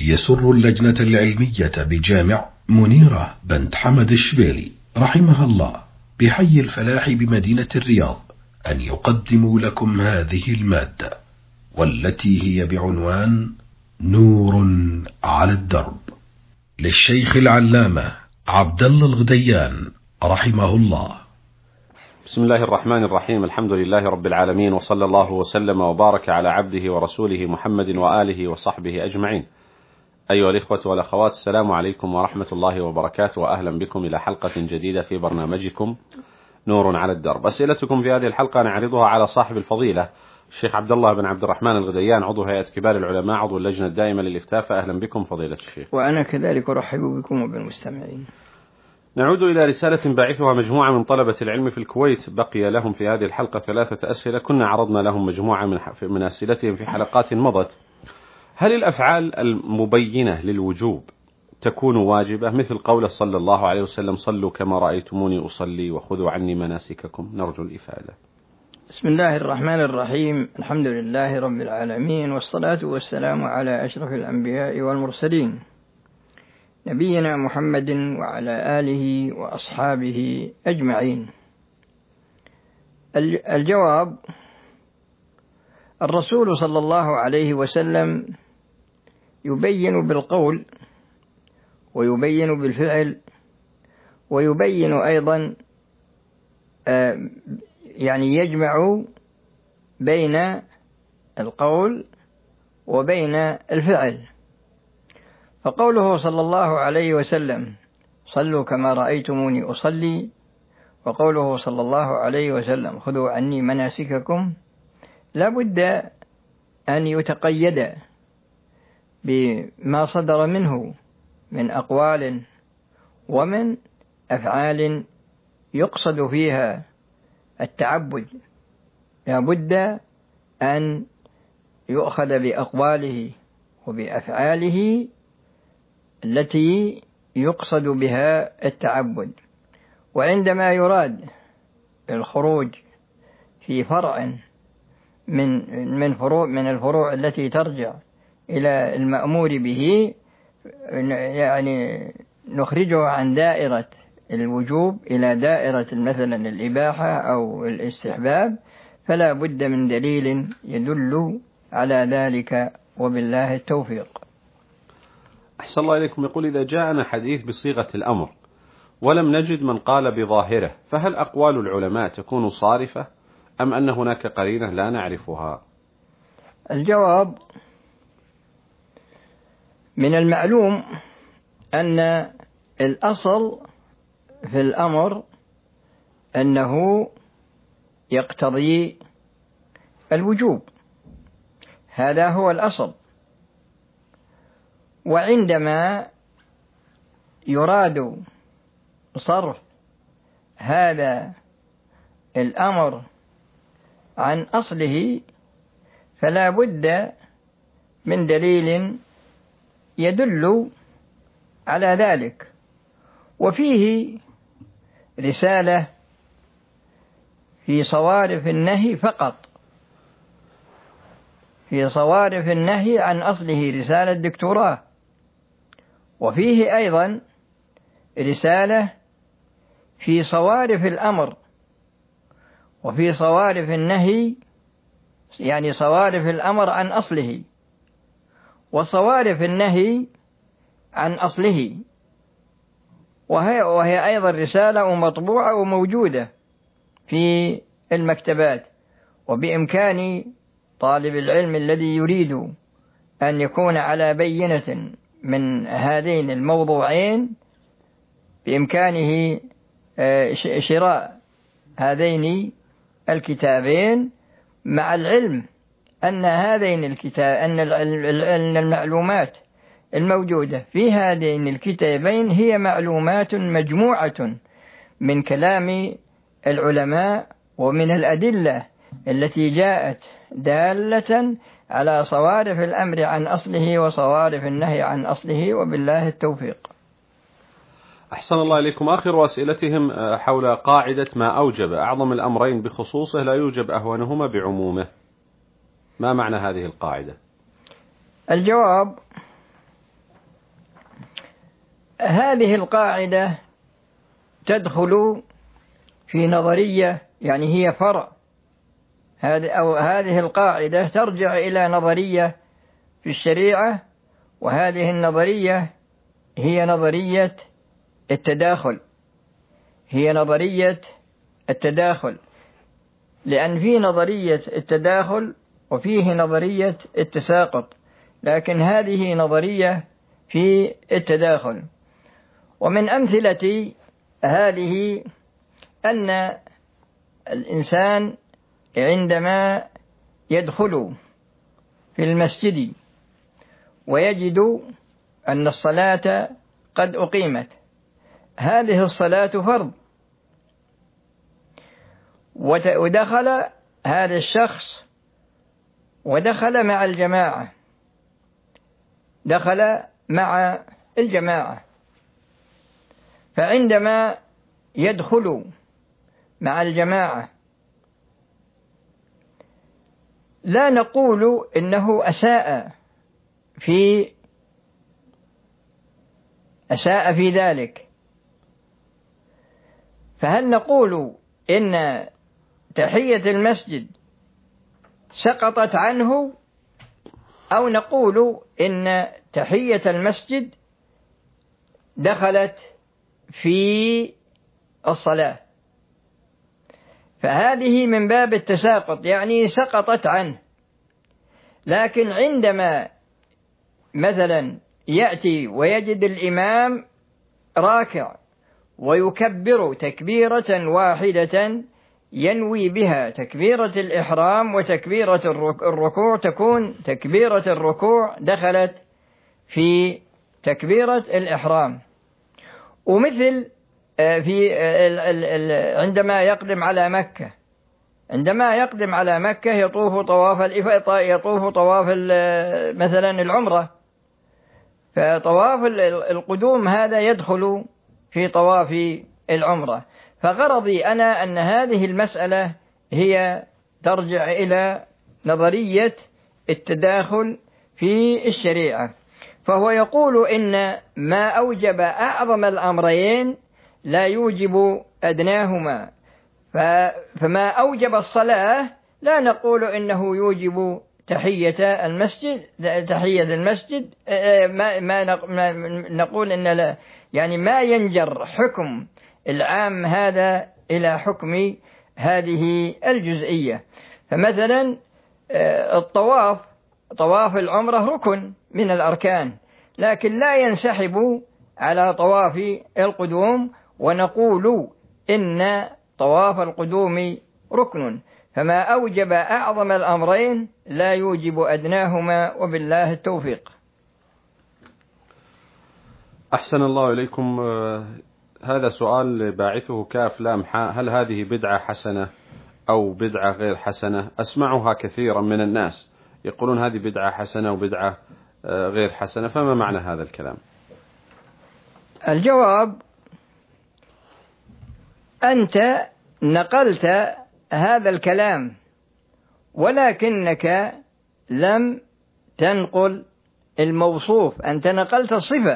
يسر اللجنة العلمية بجامع منيرة بنت حمد الشبيلي رحمها الله بحي الفلاح بمدينة الرياض أن يقدموا لكم هذه المادة، والتي هي بعنوان نور على الدرب، للشيخ العلامة عبد الله الغديان رحمه الله. بسم الله الرحمن الرحيم. الحمد لله رب العالمين، وصلى الله وسلم وبارك على عبده ورسوله محمد وآله وصحبه أجمعين. أيها الإخوة والأخوات، السلام عليكم ورحمة الله وبركاته، وأهلا بكم إلى حلقة جديدة في برنامجكم نور على الدرب. أسئلتكم في هذه الحلقة نعرضها على صاحب الفضيلة الشيخ عبد الله بن عبد الرحمن الغديان، عضو هيئة كبار العلماء، عضو اللجنة الدائمة للإفتاء. أهلا بكم فضيلة الشيخ. وأنا كذلك أرحب بكم وبالمستمعين. نعود إلى رسالة باعثها مجموعة من طلبة العلم في الكويت، بقي لهم في هذه الحلقة 3 أسئلة، كنا عرضنا لهم مجموعة من أسئلتهم في حلقات مضت. هل الأفعال المبينة للوجوب تكون واجبة، مثل قول صلى الله عليه وسلم صلوا كما رأيتموني أصلي وخذوا عني مناسككم؟ نرجو الإفادة. بسم الله الرحمن الرحيم. الحمد لله رب العالمين، والصلاة والسلام على أشرف الأنبياء والمرسلين، نبينا محمد وعلى آله وأصحابه أجمعين. الجواب: الرسول صلى الله عليه وسلم يبين بالقول ويبين بالفعل ويبين أيضا يعني يجمع بين القول وبين الفعل. فقوله صلى الله عليه وسلم صلوا كما رأيتموني أصلي، وقوله صلى الله عليه وسلم خذوا عني مناسككم، لا بد أن يتقيد بما صدر منه من أقوال ومن أفعال يقصد فيها التعبد. لا بد أن يؤخذ بأقواله وبأفعاله التي يقصد بها التعبد. وعندما يراد الخروج في فرع من الفروع التي ترجع إلى المأمور به، يعني نخرجه عن دائرة الوجوب إلى دائرة مثلا الإباحة أو الاستحباب، فلا بد من دليل يدل على ذلك، وبالله التوفيق. أحسن الله إليكم. يقول: إذا جاءنا حديث بصيغة الأمر ولم نجد من قال بظاهره، فهل أقوال العلماء تكون صارفة أم أن هناك قرينة لا نعرفها؟ الجواب: من المعلوم أن الأصل في الأمر أنه يقتضي الوجوب، هذا هو الأصل. وعندما يراد صرف هذا الأمر عن أصله، فلا بد من دليل يدل على ذلك. وفيه رسالة في صوارف النهي فقط، في صوارف النهي عن أصله رسالة دكتوراه، وفيه أيضا رسالة في صوارف الأمر وفي صوارف النهي، يعني صوارف الأمر عن أصله وصوارف النهي عن أصله، وهي أيضا رسالة مطبوعة وموجودة في المكتبات. وبإمكان طالب العلم الذي يريد أن يكون على بينة من هذين الموضوعين بإمكانه شراء هذين الكتابين، مع العلم أن هذين الكتاب أن المعلومات الموجودة في هذين الكتابين هي معلومات مجموعة من كلام العلماء ومن الأدلة التي جاءت دالة على صوارف الأمر عن أصله وصوارف النهي عن أصله، وبالله التوفيق. أحسن الله إليكم. آخر أسئلتهم حول قاعدة ما أوجب أعظم الأمرين بخصوصه لا يوجب أهونهما بعمومه. ما معنى هذه القاعدة؟ الجواب: هذه القاعدة تدخل في نظرية، يعني هي فرع، هذه القاعدة ترجع إلى نظرية في الشريعة، وهذه النظرية هي نظرية التداخل، هي نظرية التداخل، لأن في نظرية التداخل وفيه نظرية التساقط، لكن هذه نظرية في التداخل. ومن أمثلة هذه أن الإنسان عندما يدخل في المسجد ويجد أن الصلاة قد أقيمت، هذه الصلاة فرض، ودخل هذا الشخص ودخل مع الجماعة، دخل مع الجماعة، فعندما يدخل مع الجماعة لا نقول إنه أساء في ذلك، فهل نقول إن تحية المسجد سقطت عنه، أو نقول إن تحية المسجد دخلت في الصلاة؟ فهذه من باب التساقط، يعني سقطت عنه. لكن عندما مثلا يأتي ويجد الإمام راكع ويكبر تكبيرة واحدة ينوي بها تكبيرة الإحرام وتكبيرة الركوع، تكون تكبيرة الركوع دخلت في تكبيرة الإحرام. ومثل في عندما يقدم على مكة، عندما يقدم على مكة يطوف طواف الإفاضة، يطوف طواف مثلا العمرة، فطواف القدوم هذا يدخل في طواف العمرة. فغرضي أنا أن هذه المسألة هي ترجع إلى نظرية التداخل في الشريعة، فهو يقول إن ما أوجب أعظم الأمرين لا يوجب أدناهما، فما أوجب الصلاة لا نقول إنه يوجب تحية المسجد، ما نقول إن لا، يعني ما ينجر حكم العام هذا إلى حكم هذه الجزئية. فمثلا طواف العمرة ركن من الأركان، لكن لا ينسحب على طواف القدوم، ونقول إن طواف القدوم ركن، فما أوجب أعظم الأمرين لا يوجب أدناهما، وبالله التوفيق. أحسن الله إليكم. هذا سؤال باعثه كاف لام حاء: هل هذه بدعة حسنة أو بدعة غير حسنة؟ أسمعها كثيرا من الناس يقولون هذه بدعة حسنة وبدعة غير حسنة، فما معنى هذا الكلام؟ الجواب: أنت نقلت هذا الكلام، ولكنك لم تنقل الموصوف. أنت نقلت الصفة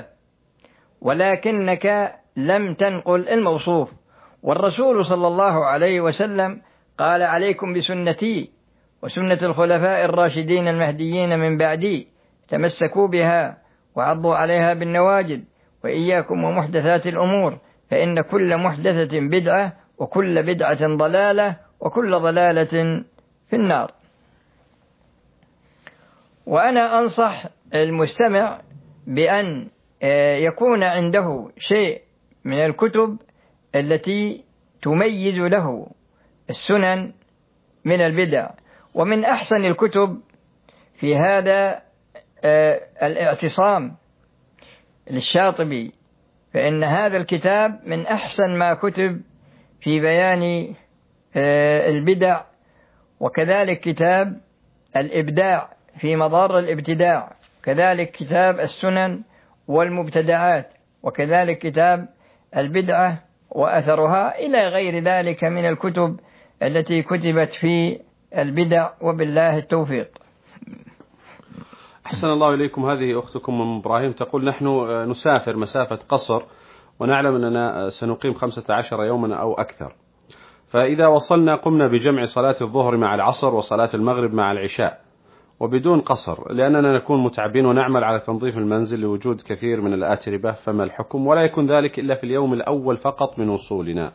ولكنك لم تنقل الموصوف. والرسول صلى الله عليه وسلم قال: عليكم بسنتي وسنة الخلفاء الراشدين المهديين من بعدي، تمسكوا بها وعضوا عليها بالنواجذ، وإياكم ومحدثات الأمور، فإن كل محدثة بدعة وكل بدعة ضلالة وكل ضلالة في النار. وأنا أنصح المستمع بأن يكون عنده شيء من الكتب التي تميز له السنن من البدع. ومن أحسن الكتب في هذا الاعتصام للشاطبي، فإن هذا الكتاب من أحسن ما كتب في بيان البدع. وكذلك كتاب الإبداع في مضار الابتداع، كذلك كتاب السنن والمبتدعات، وكذلك كتاب البدعة وأثرها، إلى غير ذلك من الكتب التي كتبت في البدع، وبالله التوفيق. أحسن الله إليكم. هذه أختكم من إبراهيم تقول نحن نسافر مسافة قصر ونعلم أننا سنقيم 15 يوما أو أكثر، فإذا وصلنا قمنا بجمع صلاة الظهر مع العصر وصلاة المغرب مع العشاء وبدون قصر، لأننا نكون متعبين ونعمل على تنظيف المنزل لوجود كثير من الآتربة، فما الحكم؟ ولا يكون ذلك إلا في اليوم الأول فقط من وصولنا.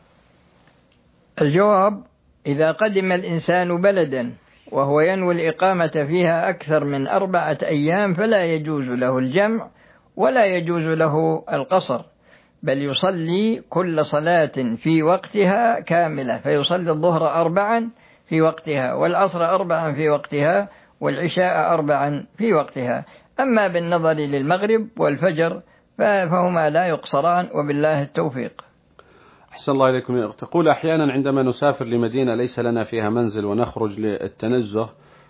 الجواب: إذا قدم الإنسان بلدا وهو ينوي الإقامة فيها أكثر من 4 أيام فلا يجوز له الجمع ولا يجوز له القصر، بل يصلي كل صلاة في وقتها كاملة، فيصلي الظهر 4 في وقتها والعصر 4 في وقتها والعشاء 4 في وقتها. أما بالنظر للمغرب والفجر فهما لا يقصران، وبالله التوفيق. أحسن الله إليكم. تقول أحيانا عندما نسافر لمدينة ليس لنا فيها منزل ونخرج للتنزه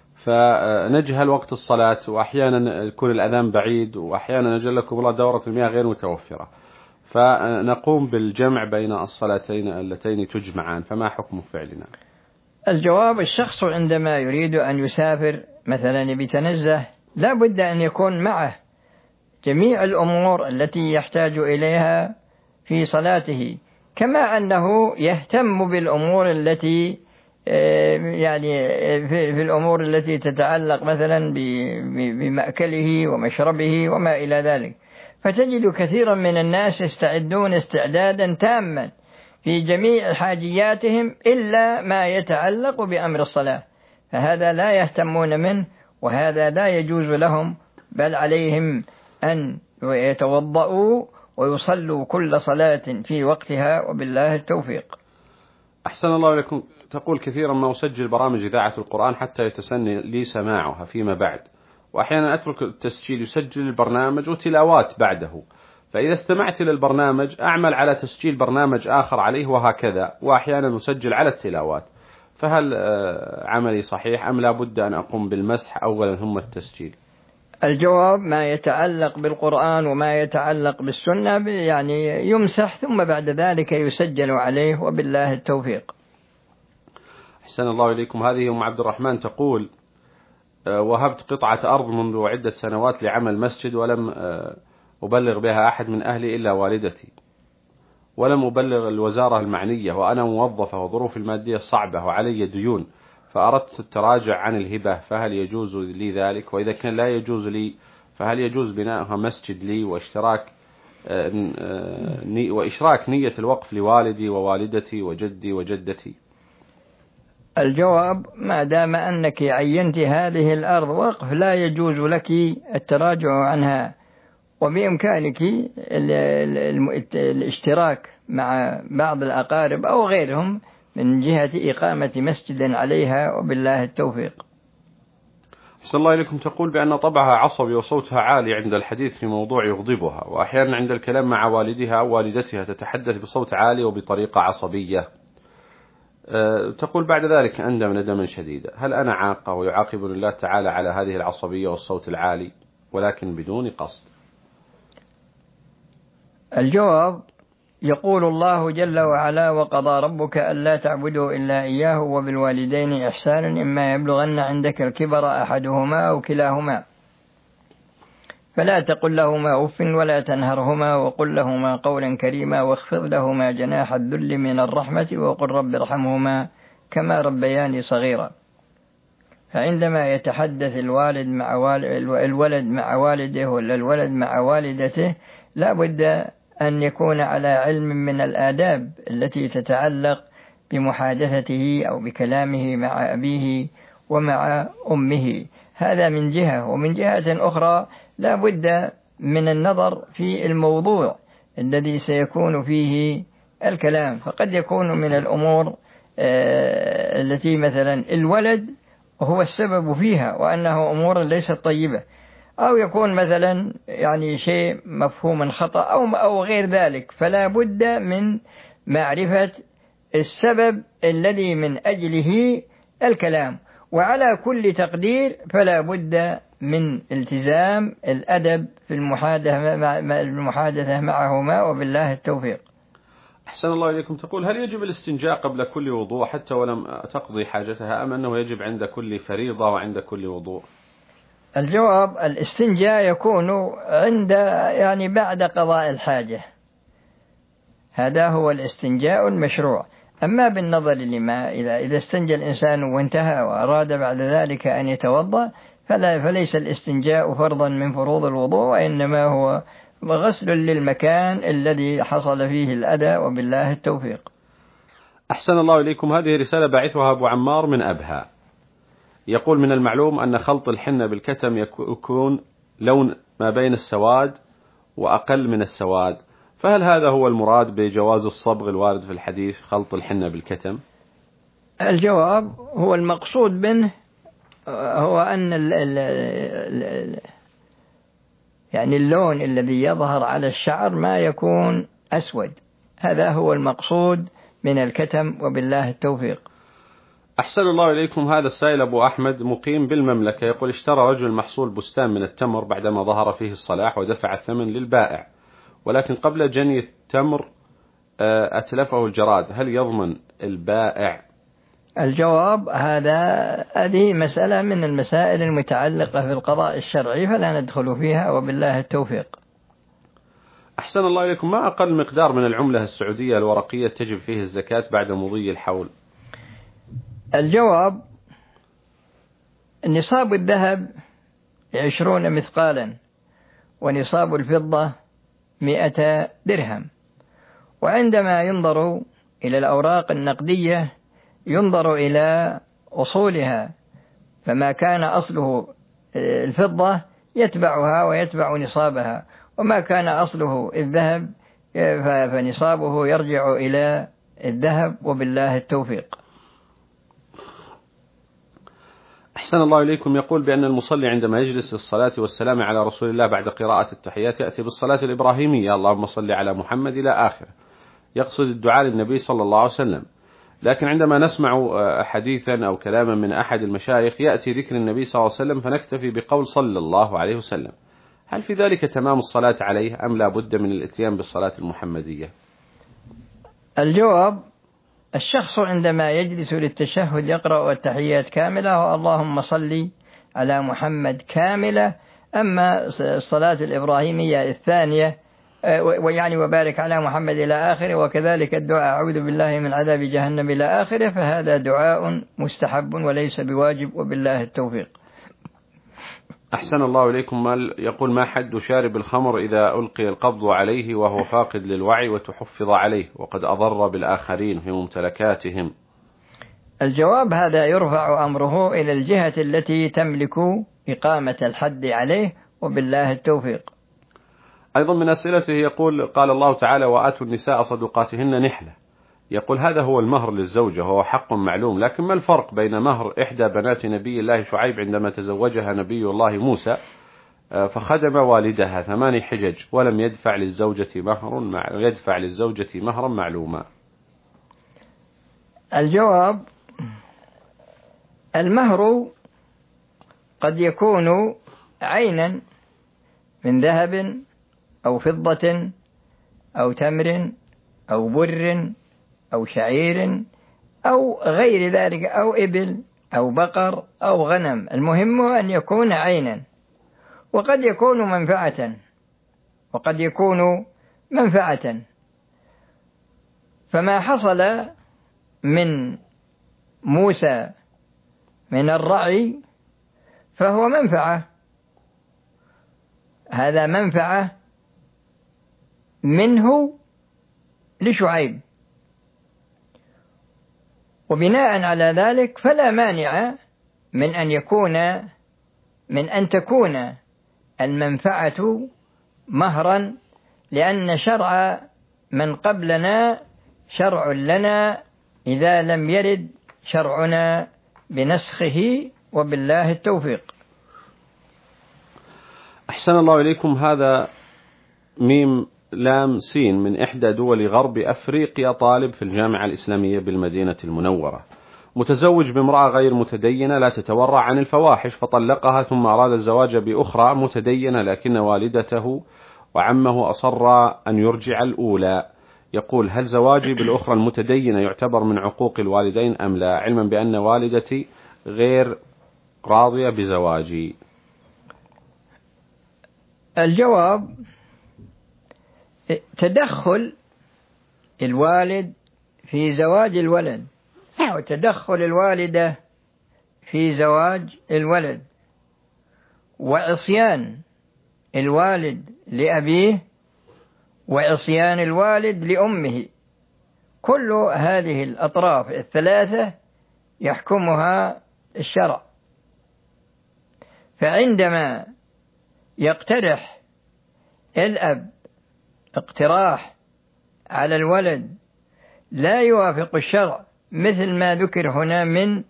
فنجهل وقت الصلاة، وأحيانا يكون الأذان بعيد، وأحيانا نجلكم الله دورة المياه غير متوفرة، فنقوم بالجمع بين الصلاتين اللتين تجمعان، فما حكم فعلنا؟ الجواب: الشخص عندما يريد أن يسافر مثلا بتنزه لا بد أن يكون معه جميع الأمور التي يحتاج إليها في صلاته، كما أنه يهتم بالأمور التي يعني في الأمور التي تتعلق مثلا بمأكله ومشربه وما إلى ذلك. فتجد كثيرا من الناس يستعدون استعدادا تاما في جميع حاجياتهم إلا ما يتعلق بأمر الصلاة، فهذا لا يهتمون منه، وهذا لا يجوز لهم، بل عليهم أن يتوضؤوا ويصلوا كل صلاة في وقتها، وبالله التوفيق. أحسن الله إليكم. تقول كثيرا ما أسجل برامج إذاعة القرآن حتى يتسنى لي سماعها فيما بعد، وأحيانا أترك التسجيل يسجل البرنامج وتلاوات بعده، فإذا استمعت إلى البرنامج أعمل على تسجيل برنامج آخر عليه وهكذا، وأحيانا أسجل على التلاوات، فهل عملي صحيح أم لا بد أن أقوم بالمسح أولا ثم التسجيل؟ الجواب: ما يتعلق بالقرآن وما يتعلق بالسنة يعني يمسح ثم بعد ذلك يسجل عليه، وبالله التوفيق. أحسن الله إليكم. هذه أم عبد الرحمن تقول وهبت قطعة أرض منذ عدة سنوات لعمل مسجد، ولم أبلغ بها أحد من أهلي إلا والدتي، ولم أبلغ الوزارة المعنية، وأنا موظفة وظروف المادية صعبة وعلي ديون، فأردت التراجع عن الهبة، فهل يجوز لي ذلك؟ وإذا كان لا يجوز لي فهل يجوز بناءها مسجد لي وإشراك نية الوقف لوالدي ووالدتي وجدي وجدتي؟ الجواب: ما دام أنك عينت هذه الأرض وقف لا يجوز لك التراجع عنها، وبإمكانك الاشتراك مع بعض الأقارب أو غيرهم من جهة إقامة مسجد عليها، وبالله التوفيق. أحسن الله إليكم. تقول بأن طبعها عصبي وصوتها عالي عند الحديث في موضوع يغضبها، وأحيانا عند الكلام مع والدها أو والدتها تتحدث بصوت عالي وبطريقة عصبية. تقول بعد ذلك أندم ندما شديدا، هل أنا عاقة ويعاقبني الله تعالى على هذه العصبية والصوت العالي ولكن بدون قصد؟ الجواب: يقول الله جل وعلا: وقضى ربك ألا تعبدوا إلا إياه وبالوالدين إحسانا إما يبلغن عندك الكبر أحدهما أو كلاهما فلا تقل لهما أف ولا تنهرهما وقل لهما قولا كريما واخفض لهما جناح الذل من الرحمة وقل رب ارحمهما كما ربياني صغيرا. فعندما يتحدث الولد مع والده ولا الولد مع والدته لا بد أن يكون على علم من الآداب التي تتعلق بمحادثته أو بكلامه مع أبيه ومع أمه، هذا من جهة. ومن جهة أخرى لا بد من النظر في الموضوع الذي سيكون فيه الكلام، فقد يكون من الأمور التي مثلا الولد هو السبب فيها وأنه أمور ليست طيبة، أو يكون مثلا يعني شيء مفهوم خطأ أو غير ذلك، فلا بد من معرفة السبب الذي من أجله الكلام. وعلى كل تقدير فلا بد من التزام الأدب في المحادثة معهما، وبالله التوفيق. أحسن الله إليكم. تقول هل يجب الاستنجاء قبل كل وضوء حتى ولم تقضي حاجتها، أم أنه يجب عند كل فريضة وعند كل وضوء؟ الجواب: الاستنجاء يكون عند يعني بعد قضاء الحاجة، هذا هو الاستنجاء المشروع. أما بالنظر لما إذا استنجى الإنسان وانتهى وأراد بعد ذلك أن يتوضأ فليس الاستنجاء فرضا من فروض الوضوء، وإنما هو غسل للمكان الذي حصل فيه الأذى، وبالله التوفيق. أحسن الله إليكم. هذه رسالة بعثها أبو عمار من أبها، يقول: من المعلوم أن خلط الحنة بالكتم يكون لون ما بين السواد وأقل من السواد، فهل هذا هو المراد بجواز الصبغ الوارد في الحديث خلط الحنة بالكتم؟ الجواب: هو المقصود منه هو أن يعني اللون الذي يظهر على الشعر ما يكون أسود، هذا هو المقصود من الكتم، وبالله التوفيق. أحسن الله إليكم. هذا السائل أبو أحمد مقيم بالمملكة، يقول: اشترى رجل محصول بستان من التمر بعدما ظهر فيه الصلاح ودفع الثمن للبائع، ولكن قبل جني التمر أتلفه الجراد، هل يضمن البائع؟ الجواب: هذه مسألة من المسائل المتعلقة في القضاء الشرعي، فلا ندخل فيها، وبالله التوفيق. أحسن الله إليكم. ما أقل مقدار من العملة السعودية الورقية تجب فيه الزكاة بعد مضي الحول؟ الجواب: نصاب الذهب 20 مثقالا، ونصاب الفضة 100 درهم. وعندما ينظر إلى الأوراق النقدية ينظر إلى أصولها، فما كان أصله الفضة يتبعها ويتبع نصابها، وما كان أصله الذهب فنصابه يرجع إلى الذهب، وبالله التوفيق. أحسن الله إليكم. يقول بأن المصلي عندما يجلس للصلاة والسلام على رسول الله بعد قراءة التحيات يأتي بالصلاة الإبراهيمية: اللهم صل على محمد إلى آخره، يقصد الدعاء للنبي صلى الله عليه وسلم. لكن عندما نسمع حديثا أو كلاما من أحد المشايخ يأتي ذكر النبي صلى الله عليه وسلم فنكتفي بقول صلى الله عليه وسلم، هل في ذلك تمام الصلاة عليه أم لا بد من الاتيان بالصلاة المحمدية؟ الجواب: الشخص عندما يجلس للتشهد يقرأ التحيات كاملة واللهم صل على محمد كاملة. أما الصلاة الإبراهيمية الثانية ويعني وبارك على محمد إلى آخره، وكذلك الدعاء أعوذ بالله من عذاب جهنم إلى آخره، فهذا دعاء مستحب وليس بواجب، وبالله التوفيق. أحسن الله إليكم. يقول: ما حد شارب الخمر إذا ألقي القبض عليه وهو فاقد للوعي وتحفظ عليه وقد أضر بالآخرين في ممتلكاتهم؟ الجواب: هذا يرفع أمره إلى الجهة التي تملك إقامة الحد عليه، وبالله التوفيق. أيضا من أسئلته يقول: قال الله تعالى: وآتوا النساء صدقاتهن نحلة، يقول هذا هو المهر للزوجة وهو حق معلوم، لكن ما الفرق بين مهر إحدى بنات نبي الله شعيب عندما تزوجها نبي الله موسى فخدم والدها 8 حجج ولم يدفع للزوجة مهرا معلوما؟ الجواب: المهر قد يكون عينا من ذهب أو فضة أو تمر أو بر أو شعير أو غير ذلك، أو إبل أو بقر أو غنم، المهم أن يكون عينا. وقد يكون منفعة، فما حصل من موسى من الرعي فهو منفعة، هذا منفعة منه لشعيب، وبناء على ذلك فلا مانع من أن تكون المنفعة مهرا، لأن شرع من قبلنا شرع لنا إذا لم يرد شرعنا بنسخه، وبالله التوفيق. أحسن الله إليكم. هذا ميم لام سين من إحدى دول غرب أفريقيا، طالب في الجامعة الإسلامية بالمدينة المنورة، متزوج بامرأة غير متدينة لا تتورع عن الفواحش، فطلقها ثم أراد الزواج بأخرى متدينة، لكن والدته وعمه أصر أن يرجع الأولى. يقول: هل زواجي بالأخرى المتدينة يعتبر من عقوق الوالدين أم لا، علما بأن والدتي غير راضية بزواجي؟ الجواب: تدخل الوالد في زواج الولد وتدخل الوالدة في زواج الولد، وعصيان الوالد لأبيه وعصيان الوالد لأمه، كل هذه الأطراف الثلاثة يحكمها الشرع. فعندما يقترح الأب اقتراح على الولد لا يوافق الشرع، مثل ما ذكر هنا من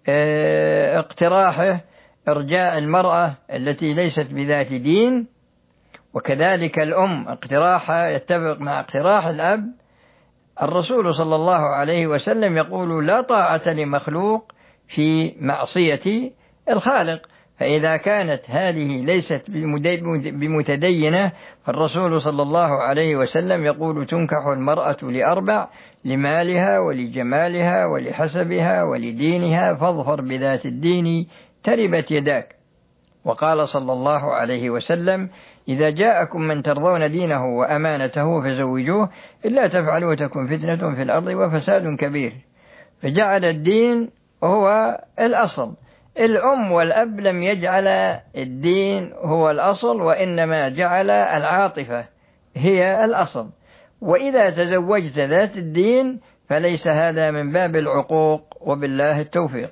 اقتراحه إرجاء المرأة التي ليست بذات دين، وكذلك الأم اقتراحها يتفق مع اقتراح الأب، الرسول صلى الله عليه وسلم يقول: لا طاعة لمخلوق في معصية الخالق. فإذا كانت هذه ليست بمتدينة، فالرسول صلى الله عليه وسلم يقول: تنكح المرأة ل4: لمالها ولجمالها ولحسبها ولدينها، فاظفر بذات الدين تربت يداك. وقال صلى الله عليه وسلم: إذا جاءكم من ترضون دينه وأمانته فزوجوه، إلا تفعلوا تكن فتنة في الأرض وفساد كبير. فجعل الدين هو الأصل. الأم والأب لم يجعل الدين هو الأصل، وإنما جعل العاطفة هي الأصل. وإذا تزوجت ذات الدين فليس هذا من باب العقوق، وبالله التوفيق.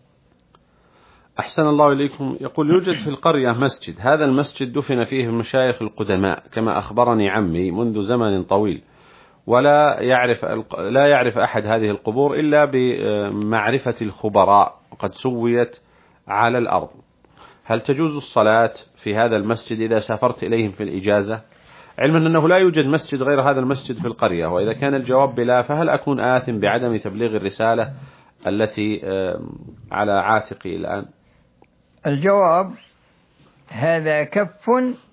أحسن الله إليكم. يقول: يوجد في القرية مسجد، هذا المسجد دفن فيه المشايخ القدماء كما أخبرني عمي منذ زمن طويل، ولا يعرف أحد هذه القبور إلا بمعرفة الخبراء، وقد سويت على الأرض. هل تجوز الصلاة في هذا المسجد إذا سافرت إليهم في الإجازة، علما أنه لا يوجد مسجد غير هذا المسجد في القرية؟ وإذا كان الجواب بلا، فهل أكون آثم بعدم تبليغ الرسالة التي على عاتقي الآن؟ الجواب: هذا كف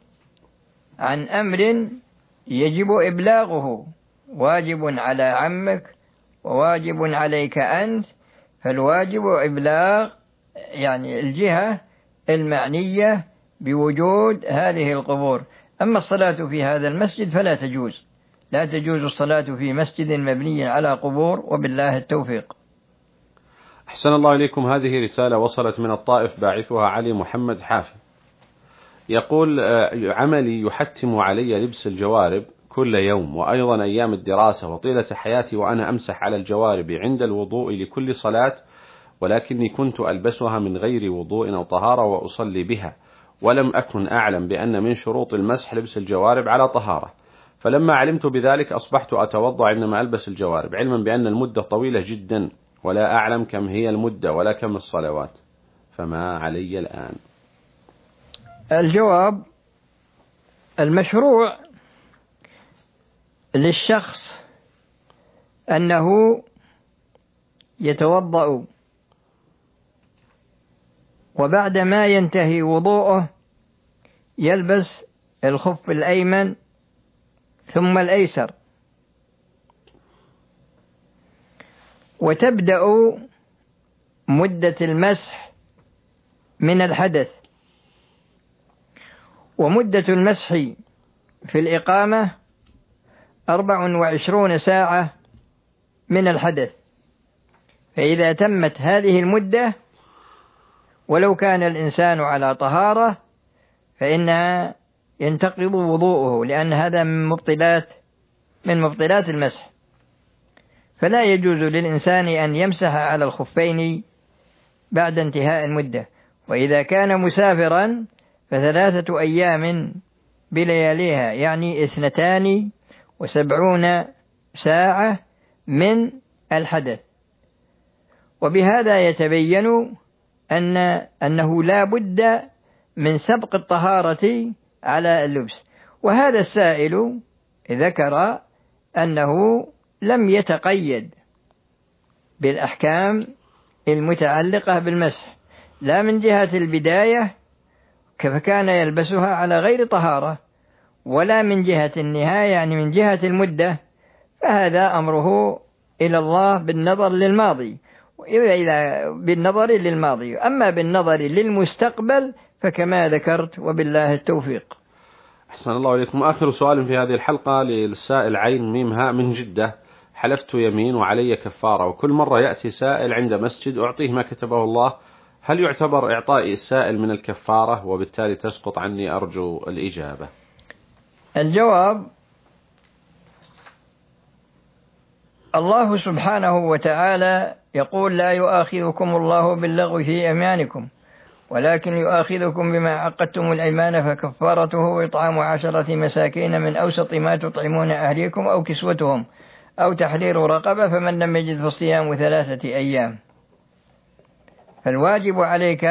عن أمر يجب إبلاغه، واجب على عمك وواجب عليك أنت. فالواجب إبلاغ يعني الجهة المعنية بوجود هذه القبور. أما الصلاة في هذا المسجد فلا تجوز، لا تجوز الصلاة في مسجد مبني على قبور، وبالله التوفيق. أحسن الله إليكم. هذه رسالة وصلت من الطائف، باعثها علي محمد حافظ. يقول: عملي يحتم علي لبس الجوارب كل يوم، وأيضا أيام الدراسة وطيلة حياتي وأنا أمسح على الجوارب عند الوضوء لكل صلاة، ولكني كنت ألبسها من غير وضوء أو طهارة وأصلي بها، ولم أكن أعلم بأن من شروط المسح لبس الجوارب على طهارة. فلما علمت بذلك أصبحت أتوضأ عندما ألبس الجوارب، علما بأن المدة طويلة جدا، ولا أعلم كم هي المدة ولا كم الصلوات، فما علي الآن؟ الجواب: المشروع للشخص أنه يتوضأ، وبعدما ينتهي وضوءه يلبس الخف الأيمن ثم الأيسر، وتبدأ مدة المسح من الحدث. ومدة المسح في الإقامة 24 ساعة من الحدث. فإذا تمت هذه المدة ولو كان الإنسان على طهارة فإنها ينتقض وضوءه، لأن هذا من مبطلات المسح. فلا يجوز للإنسان أن يمسح على الخفين بعد انتهاء المدة. وإذا كان مسافرا ف3 أيام بلياليها، يعني 72 ساعة من الحدث. وبهذا يتبين أنه لا بد من سبق الطهارة على اللبس. وهذا السائل ذكر أنه لم يتقيد بالأحكام المتعلقة بالمسح، لا من جهة البداية فكان يلبسها على غير طهارة، ولا من جهة النهاية يعني من جهة المدة، فهذا أمره إلى الله بالنظر للماضي. أما بالنظر للمستقبل فكما ذكرت، وبالله التوفيق. أحسن الله إليكم. آخر سؤال في هذه الحلقة للسائل عين ميم هاء من جدة. حلفت يمين وعلي كفارة، وكل مرة يأتي سائل عند مسجد أعطيه ما كتبه الله، هل يعتبر إعطائي السائل من الكفارة وبالتالي تسقط عني؟ أرجو الإجابة. الجواب: الله سبحانه وتعالى يقول: لا يؤاخذكم الله باللغو في أيمانكم ولكن يؤاخذكم بما عقدتم الأيمان، فكفارته إطعام 10 مساكين من أوسط ما تطعمون أهليكم أو كسوتهم أو تحرير رقبة، فمن لم يجد فصيام 3 أيام. فالواجب عليك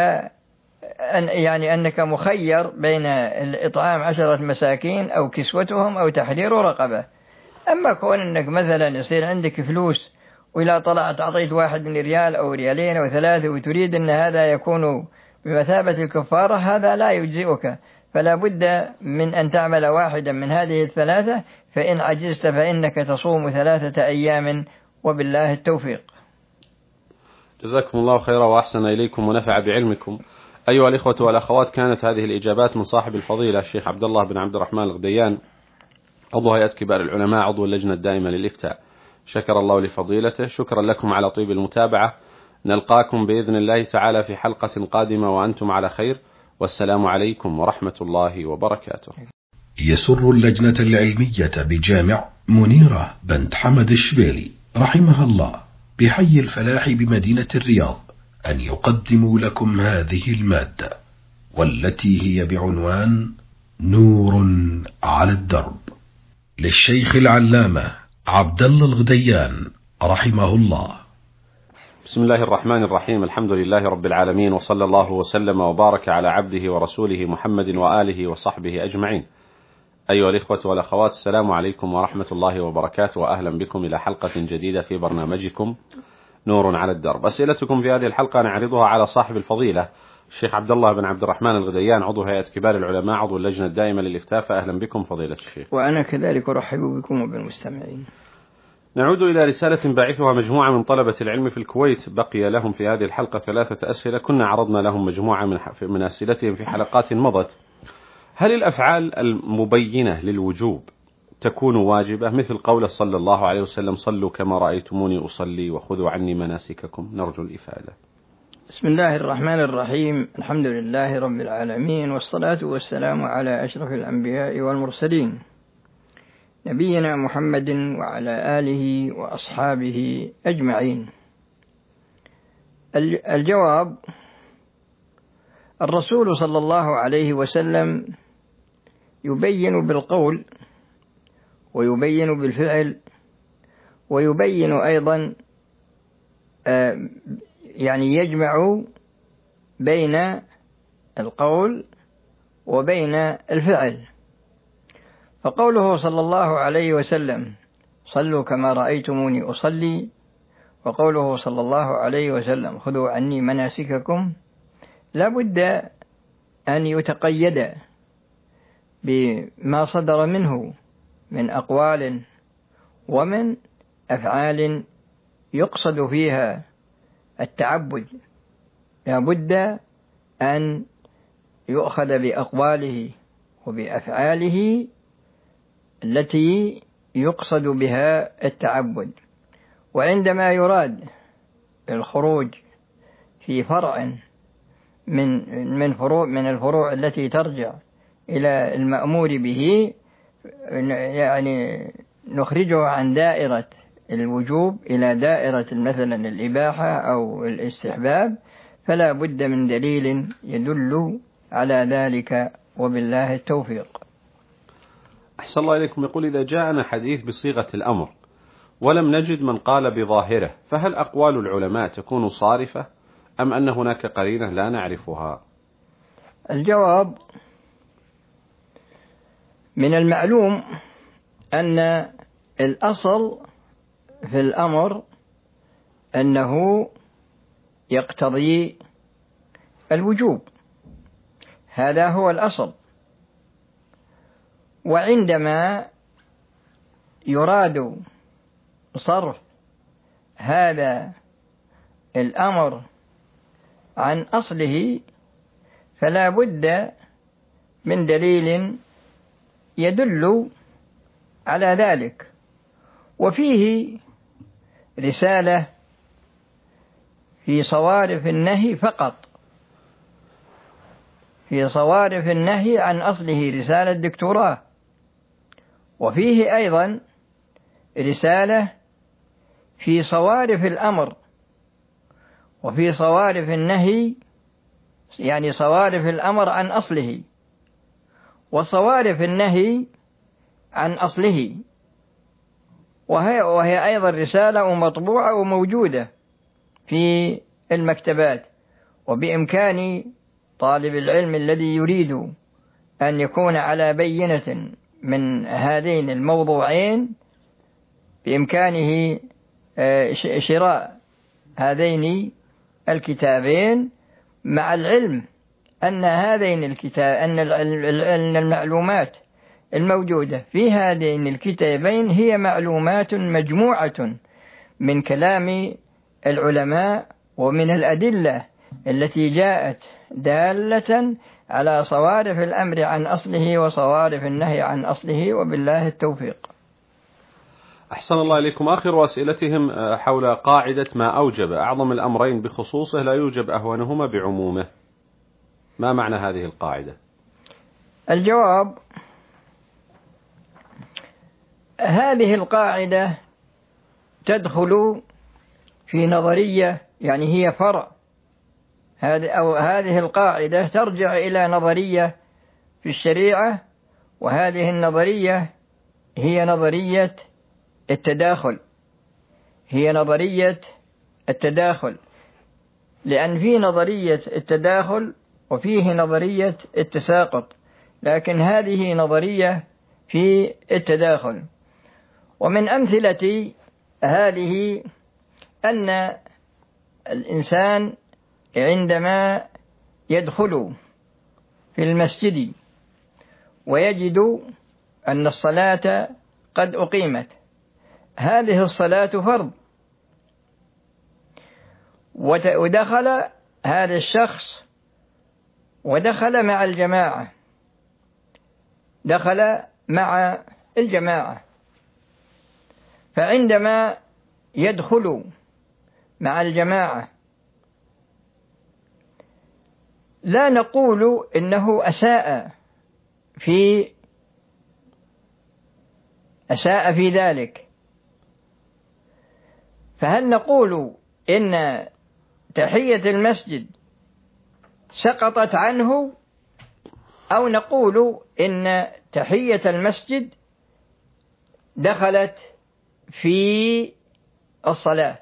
أنك مخير بين الإطعام 10 مساكين أو كسوتهم أو تحرير رقبة. أما كون أنك مثلا يصير عندك فلوس وإذا طلعت أعطيت 1 ريال أو 2 أو 3 وتريد أن هذا يكون بمثابة الكفارة، هذا لا يجزئك، فلا بد من أن تعمل واحدا من هذه ال3، فإن عجزت فإنك تصوم 3 أيام، وبالله التوفيق. جزاكم الله خيرا وأحسن إليكم ونفع بعلمكم. أيها الإخوة والأخوات، كانت هذه الإجابات من صاحب الفضيلة الشيخ عبد الله بن عبد الرحمن الغديان، عضو هيئة كبار العلماء، عضو اللجنة الدائمة للإفتاء. شكر الله لفضيلته. شكرا لكم على طيب المتابعة. نلقاكم بإذن الله تعالى في حلقة قادمة وأنتم على خير، والسلام عليكم ورحمة الله وبركاته. يسر اللجنة العلمية بجامع منيرة بنت حمد الشبيلي رحمها الله بحي الفلاح بمدينة الرياض أن يقدموا لكم هذه المادة، والتي هي بعنوان نور على الدرب، للشيخ العلامة عبد الله الغديان رحمه الله. بسم الله الرحمن الرحيم. الحمد لله رب العالمين، وصلى الله وسلم وبارك على عبده ورسوله محمد وآله وصحبه أجمعين. أيها الإخوة والأخوات، السلام عليكم ورحمة الله وبركاته، وأهلا بكم إلى حلقة جديدة في برنامجكم نور على الدرب. أسئلتكم في هذه الحلقة نعرضها على صاحب الفضيلة الشيخ عبد الله بن عبد الرحمن الغديان، عضو هيئة كبار العلماء، عضو اللجنة الدائمة للإفتاء. فأهلا بكم فضيلة الشيخ. وأنا كذلك أرحب بكم وبالمستمعين. نعود إلى رسالة باعثها مجموعة من طلبة العلم في الكويت، بقي لهم في هذه الحلقة 3 أسئلة، كنا عرضنا لهم مجموعة من أسئلتهم في حلقات مضت. هل الأفعال المبينة للوجوب تكون واجبة، مثل قول صلى الله عليه وسلم: صلوا كما رأيتموني أصلي وخذوا عني مناسككم؟ نرجو الإفادة. بسم الله الرحمن الرحيم. الحمد لله رب العالمين، والصلاة والسلام على أشرف الأنبياء والمرسلين، نبينا محمد وعلى آله وأصحابه أجمعين. الجواب: الرسول صلى الله عليه وسلم يبين بالقول ويبين بالفعل ويبين أيضا يجمع بين القول وبين الفعل. فقوله صلى الله عليه وسلم: صلوا كما رأيتموني أصلي، وقوله صلى الله عليه وسلم: خذوا عني مناسككم، لا بد أن يتقيد بما صدر منه من أقوال ومن أفعال يقصد فيها التعبد. لا بد أن يؤخذ بأقواله وبأفعاله التي يقصد بها التعبد. وعندما يراد الخروج في فرع من الفروع التي ترجع إلى المأمور به، نخرجه عن دائرة الوجوب إلى دائرة مثلا الإباحة أو الاستحباب، فلا بد من دليل يدل على ذلك، وبالله التوفيق. أحسن الله إليكم. يقول: إذا جاءنا حديث بصيغة الأمر ولم نجد من قال بظاهره، فهل أقوال العلماء تكون صارفة أم أن هناك قرينة لا نعرفها؟ الجواب: من المعلوم أن الأصل في الأمر أنه يقتضي الوجوب، هذا هو الأصل. وعندما يراد صرف هذا الأمر عن أصله، فلا بد من دليل يدل على ذلك. وفيه رسالة في صوارف النهي فقط، في صوارف النهي عن أصله رسالة دكتوراه. وفيه أيضا رسالة في صوارف الأمر وفي صوارف النهي، يعني صوارف الأمر عن أصله وصوارف النهي عن أصله، وهي أيضا رسالة مطبوعة وموجودة في المكتبات. وبإمكان طالب العلم الذي يريد أن يكون على بينة من هذين الموضوعين بإمكانه شراء هذين الكتابين، مع العلم أن هذين الكتاب أن المعلومات الموجودة في هذين الكتابين هي معلومات مجموعة من كلام العلماء ومن الأدلة التي جاءت دالة على صوارف الأمر عن أصله وصوارف النهي عن أصله، وبالله التوفيق. أحسن الله إليكم. آخر أسئلتهم حول قاعدة ما أوجب أعظم الأمرين بخصوصه لا يوجب أهونهما بعمومه، ما معنى هذه القاعدة؟ الجواب: هذه القاعدة تدخل في نظرية، يعني هي فرع، هذه القاعدة ترجع إلى نظرية في الشريعة، وهذه النظرية هي نظرية التداخل، هي نظرية التداخل، لأن في نظرية التداخل وفيه نظرية التساقط، لكن هذه نظرية في التداخل. ومن أمثلة هذه أن الإنسان عندما يدخل في المسجد ويجد أن الصلاة قد أقيمت، هذه الصلاة فرض، ودخل هذا الشخص ودخل مع الجماعة، دخل مع الجماعة، فعندما يدخل مع الجماعة لا نقول إنه أساء في ذلك، فهل نقول إن تحية المسجد سقطت عنه، أو نقول إن تحية المسجد دخلت في الصلاة؟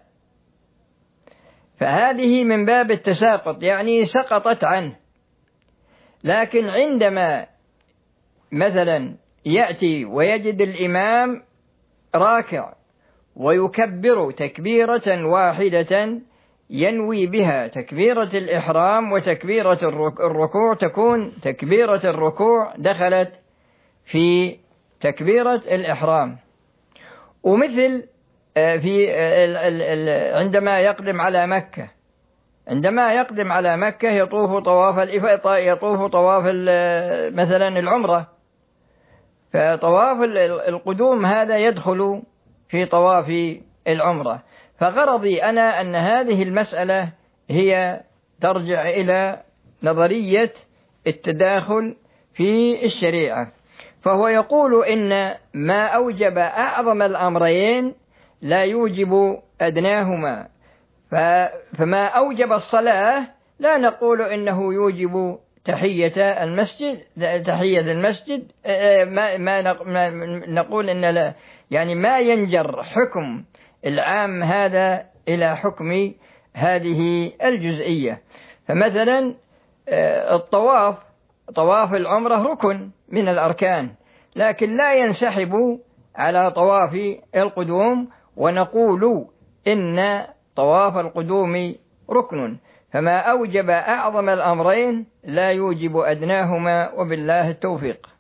فهذه من باب التساقط، يعني سقطت عنه. لكن عندما مثلا يأتي ويجد الإمام راكع ويكبر تكبيرة واحدة ينوي بها تكبيرة الإحرام وتكبيرة الركوع، تكون تكبيرة الركوع دخلت في تكبيرة الإحرام. ومثل في عندما يقدم على مكة يطوف طواف الإفاضة، يطوف طواف مثلا العمرة، فطواف القدوم هذا يدخل في طواف العمرة. فغرضي أنا أن هذه المسألة هي ترجع إلى نظرية التداخل في الشريعة، فهو يقول إن ما أوجب أعظم الأمرين لا يوجب أدناهما، فما أوجب الصلاة لا نقول إنه يوجب تحية المسجد، ما نقول إن لا، يعني ما ينجر حكم العام هذا إلى حكم هذه الجزئية. فمثلا طواف العمرة ركن من الأركان، لكن لا ينسحب على طواف القدوم، ونقول إن طواف القدوم ركن، فما أوجب أعظم الأمرين لا يوجب أدناهما، وبالله التوفيق.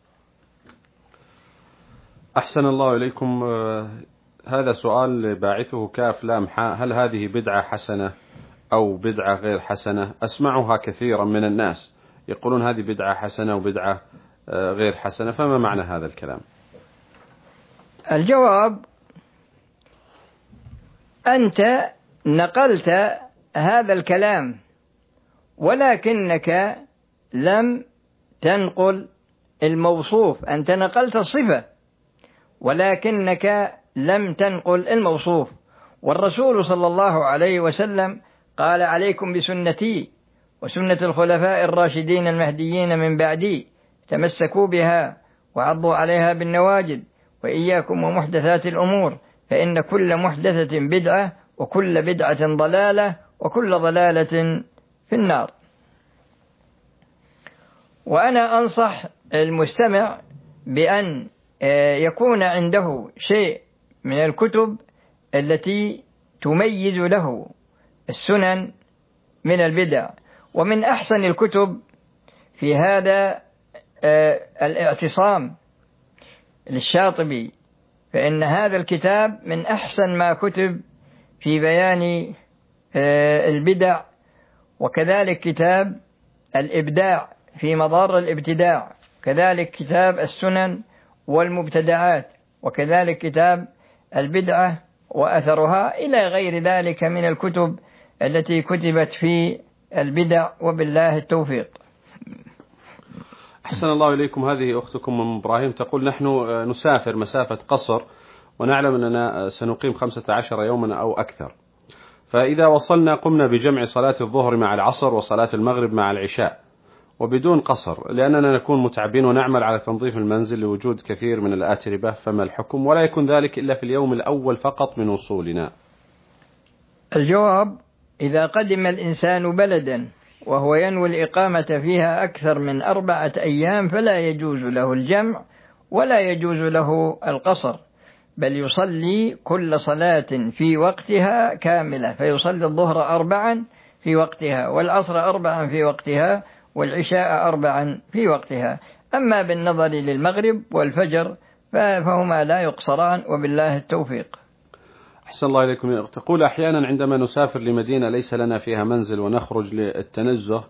أحسن الله إليكم. هذا سؤال باعثه كاف لام حاء: هل هذه بدعة حسنة أو بدعة غير حسنة؟ أسمعها كثيرا من الناس يقولون هذه بدعة حسنة وبدعة غير حسنة، فما معنى هذا الكلام؟ الجواب: أنت نقلت هذا الكلام، ولكنك لم تنقل الموصوف. أنت نقلت الصفة ولكنك لم تنقل الموصوف. والرسول صلى الله عليه وسلم قال: عليكم بسنتي وسنة الخلفاء الراشدين المهديين من بعدي، تمسكوا بها وعضوا عليها بالنواجذ، وإياكم ومحدثات الأمور، فإن كل محدثة بدعة وكل بدعة ضلالة وكل ضلالة في النار. وأنا أنصح المستمع بأن يكون عنده شيء من الكتب التي تميز له السنن من البدع. ومن أحسن الكتب في هذا الاعتصام للشاطبي، فإن هذا الكتاب من أحسن ما كتب في بيان البدع. وكذلك كتاب الإبداع في مضار الابتداع، كذلك كتاب السنن والمبتدعات، وكذلك كتاب البدعة وأثرها، إلى غير ذلك من الكتب التي كتبت في البدع، وبالله التوفيق. أحسن الله إليكم. هذه أختكم أم إبراهيم تقول: نحن نسافر مسافة قصر، ونعلم أننا سنقيم 15 يوما أو أكثر، فإذا وصلنا قمنا بجمع صلاة الظهر مع العصر وصلاة المغرب مع العشاء وبدون قصر، لأننا نكون متعبين ونعمل على تنظيف المنزل لوجود كثير من الآتربة، فما الحكم؟ ولا يكون ذلك إلا في اليوم الأول فقط من وصولنا. الجواب: إذا قدم الإنسان بلدا وهو ينوي الإقامة فيها أكثر من 4 أيام فلا يجوز له الجمع ولا يجوز له القصر، بل يصلي كل صلاة في وقتها كاملة، فيصلي الظهر 4 في وقتها، والعصر 4 في وقتها، والعشاء 4 في وقتها. أما بالنظر للمغرب والفجر فهما لا يقصران، وبالله التوفيق. أحسن الله إليكم. تقول: أحيانا عندما نسافر لمدينة ليس لنا فيها منزل ونخرج للتنزه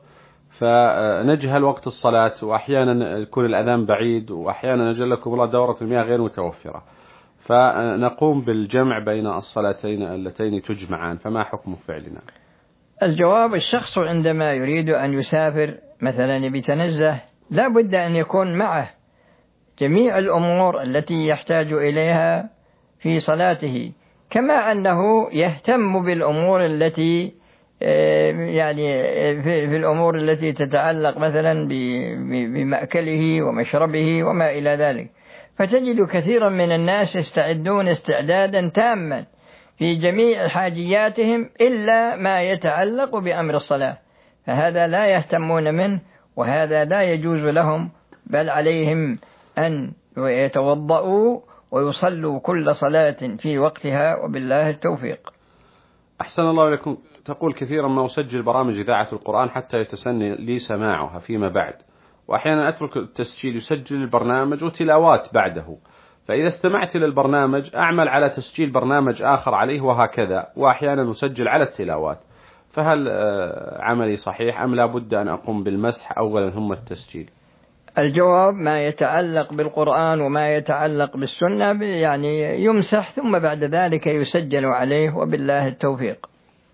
فنجهل وقت الصلاة، وأحيانا يكون الأذان بعيد، وأحيانا نجلكم الله دورة المياه غير متوفرة، فنقوم بالجمع بين الصلاتين اللتين تجمعان، فما حكم فعلنا؟ الجواب: الشخص عندما يريد أن يسافر مثلا بتنزه لا بد أن يكون معه جميع الأمور التي يحتاج إليها في صلاته، كما أنه يهتم بالأمور التي يعني في الأمور التي تتعلق مثلا بمأكله ومشربه وما إلى ذلك. فتجد كثيرا من الناس يستعدون استعدادا تاما في جميع حاجياتهم إلا ما يتعلق بأمر الصلاة، فهذا لا يهتمون منه، وهذا لا يجوز لهم، بل عليهم أن يتوضؤوا ويصلوا كل صلاة في وقتها، وبالله التوفيق. أحسن الله إليكم. تقول: كثيرا ما أسجل برامج إذاعة القرآن حتى يتسنى لي سماعها فيما بعد، وأحيانا أترك التسجيل يسجل البرنامج وتلاوات بعده، فإذا استمعت إلى البرنامج أعمل على تسجيل برنامج آخر عليه، وهكذا، وأحيانا أسجل على التلاوات، فهل عملي صحيح أم لا بد أن أقوم بالمسح أولا ثم التسجيل؟ الجواب: ما يتعلق بالقرآن وما يتعلق بالسنة يعني يمسح ثم بعد ذلك يسجل عليه، وبالله التوفيق.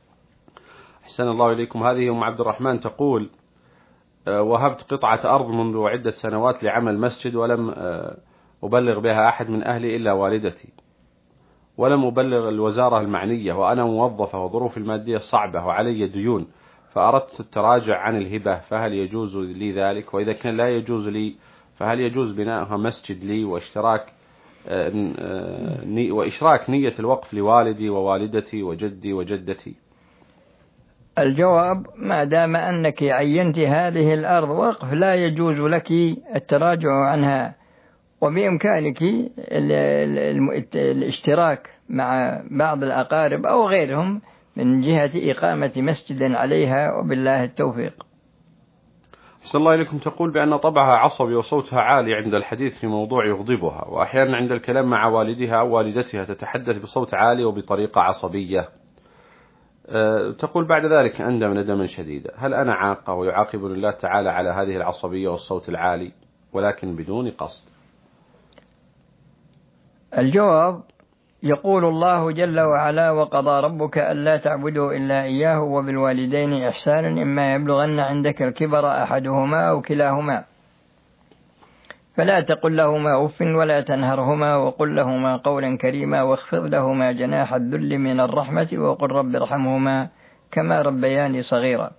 أحسن الله إليكم. هذه أم عبد الرحمن تقول: وهبت قطعة أرض منذ عدة سنوات لعمل مسجد، ولم أبلغ بها أحد من أهلي إلا والدتي، ولم أبلغ الوزارة المعنية، وأنا موظفة وظروف المادية صعبة وعلي ديون، فأردت التراجع عن الهبة، فهل يجوز لي ذلك؟ وإذا كان لا يجوز لي فهل يجوز بناءها مسجد لي وإشراك نية الوقف لوالدي ووالدتي وجدي وجدتي؟ الجواب: ما دام أنك عينت هذه الأرض وقف لا يجوز لك التراجع عنها، وبإمكانك الاشتراك مع بعض الأقارب أو غيرهم من جهة إقامة مسجد عليها، وبالله التوفيق. أحسن الله إليكم. تقول بأن طبعها عصبي وصوتها عالي عند الحديث في موضوع يغضبها، وأحيانا عند الكلام مع والدها أو والدتها تتحدث بصوت عالي وبطريقة عصبية. تقول بعد ذلك أندم ندما شديدا، هل أنا عاقة ويعاقبني الله تعالى على هذه العصبية والصوت العالي؟ ولكن بدون قصد؟ الجواب: يقول الله جل وعلا: وقضى ربك ألا تعبدوا إلا إياه وبالوالدين إحسانا إما يبلغن عندك الكبر أحدهما أو كلاهما فلا تقل لهما أف ولا تنهرهما وقل لهما قولا كريما واخفض لهما جناح الذل من الرحمة وقل رب ارحمهما كما ربياني صغيرا.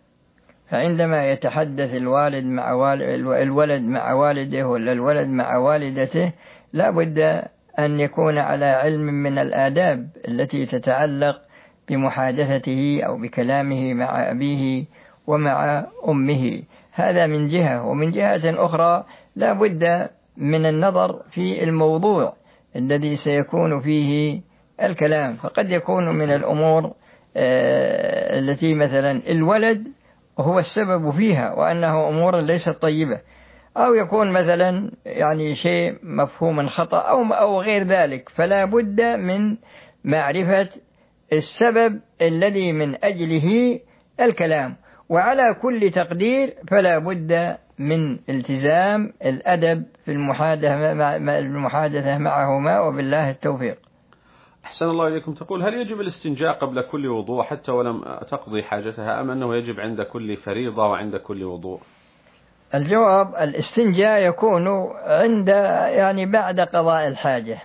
فعندما يتحدث الولد مع والده ولا الولد مع والدته لا بد أن يكون على علم من الآداب التي تتعلق بمحادثته أو بكلامه مع أبيه ومع أمه. هذا من جهة، ومن جهة أخرى لا بد من النظر في الموضوع الذي سيكون فيه الكلام، فقد يكون من الأمور التي مثلا الولد هو السبب فيها وأنه أمور ليست طيبة، أو يكون مثلا يعني شيء مفهوم خطأ أو غير ذلك، فلا بد من معرفة السبب الذي من أجله الكلام. وعلى كل تقدير فلا بد من التزام الأدب في المحادثة معهما، وبالله التوفيق. أحسن الله إليكم. تقول: هل يجب الاستنجاء قبل كل وضوء حتى ولم تقضي حاجتها، أم أنه يجب عند كل فريضة وعند كل وضوء؟ الجواب: الاستنجاء يكون يعني بعد قضاء الحاجة،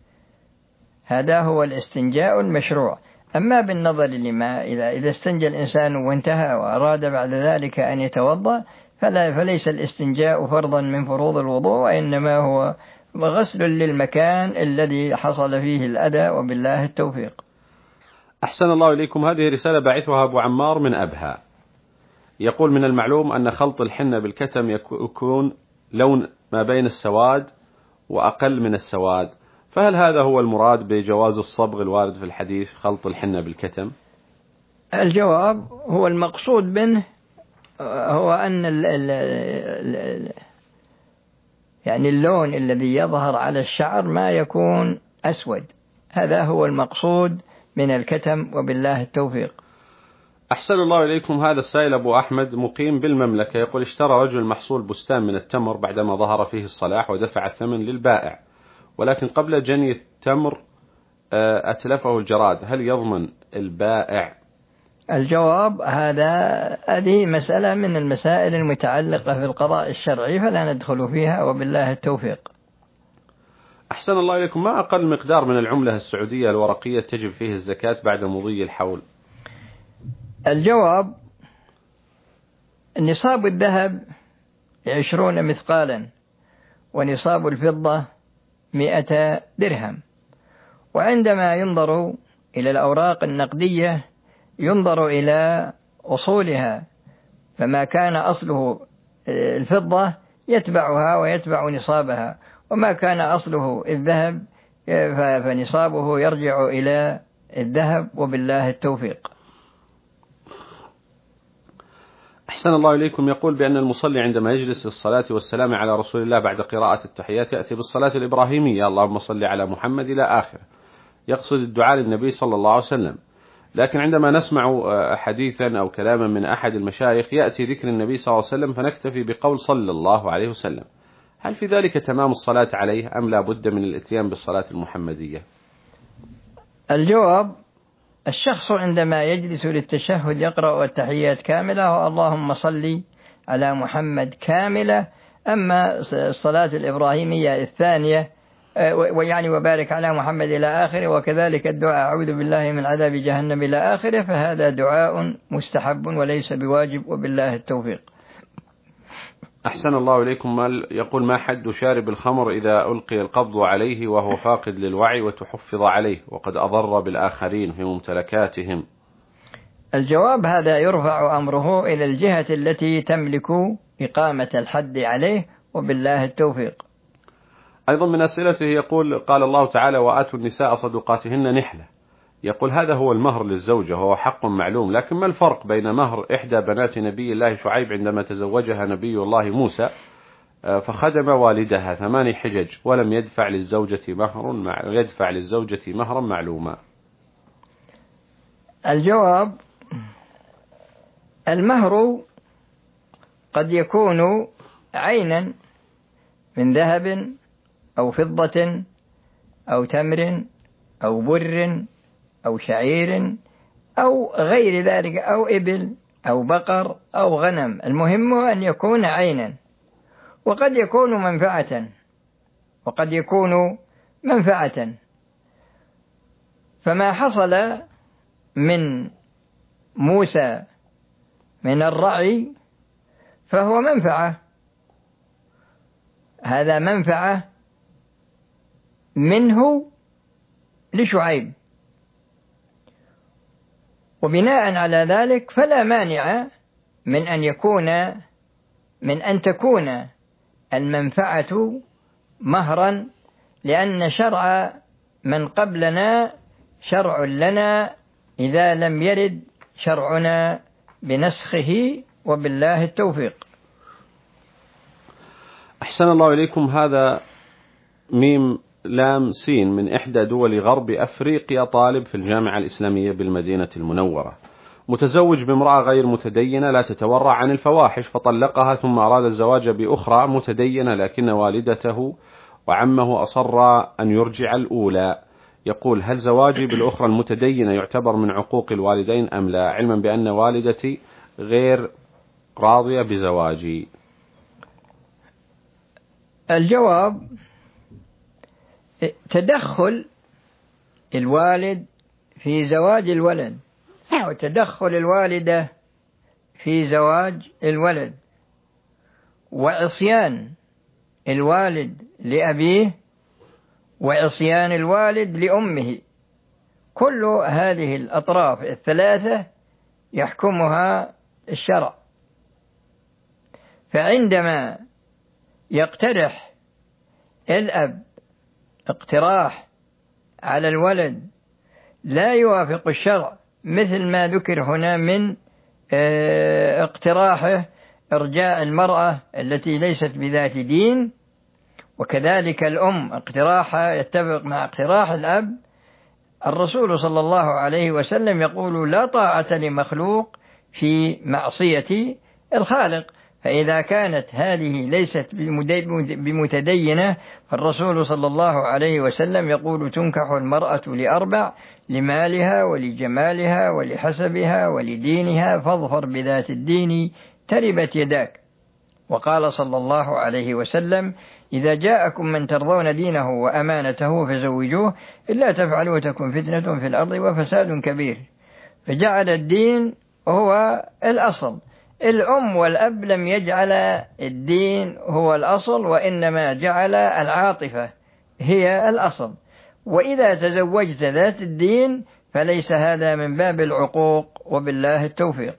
هذا هو الاستنجاء المشروع. أما بالنظر لما إذا استنجى الإنسان وانتهى وأراد بعد ذلك أن يتوضأ فليس الاستنجاء فرضا من فروض الوضوء، وإنما هو غسل للمكان الذي حصل فيه الأذى، وبالله التوفيق. أحسن الله إليكم. هذه رسالة باعثها أبو عمار من أبها، يقول: من المعلوم أن خلط الحنة بالكتم يكون لون ما بين السواد وأقل من السواد، فهل هذا هو المراد بجواز الصبغ الوارد في الحديث خلط الحنة بالكتم؟ الجواب: هو المقصود منه هو أن يعني اللون الذي يظهر على الشعر ما يكون أسود، هذا هو المقصود من الكتم، وبالله التوفيق. أحسن الله إليكم. هذا السائل أبو أحمد مقيم بالمملكة، يقول: اشترى رجل محصول بستان من التمر بعدما ظهر فيه الصلاح ودفع الثمن للبائع، ولكن قبل جني التمر أتلفه الجراد، هل يضمن البائع؟ الجواب: هذه مسألة من المسائل المتعلقة في القضاء الشرعي فلا ندخل فيها، وبالله التوفيق. أحسن الله إليكم. ما أقل مقدار من العملة السعودية الورقية تجب فيه الزكاة بعد مضي الحول؟ الجواب: نصاب الذهب 20 مثقالا، ونصاب الفضة 100 درهم. وعندما ينظر إلى الأوراق النقدية ينظر إلى أصولها، فما كان أصله الفضة يتبعها ويتبع نصابها، وما كان أصله الذهب فنصابه يرجع إلى الذهب، وبالله التوفيق. أحسن الله إليكم. يقول بأن المصلي عندما يجلس للصلاة والسلام على رسول الله بعد قراءة التحيات يأتي بالصلاة الإبراهيمية: اللهم صل على محمد إلى آخره، يقصد الدعاء للنبي صلى الله عليه وسلم. لكن عندما نسمع حديثا أو كلاما من أحد المشايخ يأتي ذكر النبي صلى الله عليه وسلم فنكتفي بقول صلى الله عليه وسلم، هل في ذلك تمام الصلاة عليه أم لا بد من الاتيان بالصلاة المحمدية؟ الجواب: الشخص عندما يجلس للتشهد يقرأ التحيات كاملة واللهم صل على محمد كاملة. أما الصلاة الإبراهيمية الثانية ويعني وبارك على محمد إلى آخره، وكذلك الدعاء أعوذ بالله من عذاب جهنم إلى آخره، فهذا دعاء مستحب وليس بواجب، وبالله التوفيق. أحسن الله إليكم. يقول: ما حد شارب الخمر إذا ألقي القبض عليه وهو فاقد للوعي وتحفظ عليه وقد أضر بالآخرين في ممتلكاتهم؟ الجواب: هذا يرفع أمره إلى الجهة التي تملك إقامة الحد عليه، وبالله التوفيق. أيضا من أسئلته يقول: قال الله تعالى: وآتوا النساء صدقاتهن نحلة، يقول: هذا هو المهر للزوجة وهو حق معلوم، لكن ما الفرق بين مهر إحدى بنات نبي الله شعيب عندما تزوجها نبي الله موسى فخدم والدها 8 حجج ولم يدفع للزوجة مهرا معلوما؟ الجواب: المهر قد يكون عينا من ذهب أو فضة أو تمر أو بر أو شعير أو غير ذلك، أو إبل أو بقر أو غنم، المهم أن يكون عينا، وقد يكون منفعة. فما حصل من موسى من الرعي فهو منفعة، هذا منفعة منه لشعيب، وبناء على ذلك فلا مانع من أن تكون المنفعة مهرا، لأن شرع من قبلنا شرع لنا إذا لم يرد شرعنا بنسخه، وبالله التوفيق. أحسن الله إليكم. هذا ميم لام سين من إحدى دول غرب أفريقيا، طالب في الجامعة الإسلامية بالمدينة المنورة، متزوج بامرأة غير متدينة لا تتورع عن الفواحش، فطلقها ثم أراد الزواج بأخرى متدينة، لكن والدته وعمه أصر أن يرجع الأولى. يقول: هل زواجي بالأخرى المتدينة يعتبر من عقوق الوالدين أم لا، علما بأن والدتي غير راضية بزواجي؟ الجواب: تدخل الوالد في زواج الولد أو تدخل الوالدة في زواج الولد، وعصيان الوالد لأبيه، وعصيان الوالد لأمه، كل هذه الأطراف الثلاثة يحكمها الشرع. فعندما يقترح الأب اقتراح على الولد لا يوافق الشرع، مثل ما ذكر هنا من اقتراحه إرجاء المرأة التي ليست بذات دين، وكذلك الأم اقتراحها يتفق مع اقتراح الأب، الرسول صلى الله عليه وسلم يقول: لا طاعة لمخلوق في معصية الخالق. فإذا كانت هذه ليست بمتدينة، فالرسول صلى الله عليه وسلم يقول: تنكح المرأة لأربع: لمالها ولجمالها ولحسبها ولدينها، فاظفر بذات الدين تربت يداك. وقال صلى الله عليه وسلم: إذا جاءكم من ترضون دينه وأمانته فزوجوه، إلا تفعلوا تكن فتنة في الأرض وفساد كبير. فجعل الدين هو الأصل. الأم والأب لم يجعل الدين هو الأصل، وإنما جعل العاطفة هي الأصل. وإذا تزوجت ذات الدين فليس هذا من باب العقوق، وبالله التوفيق.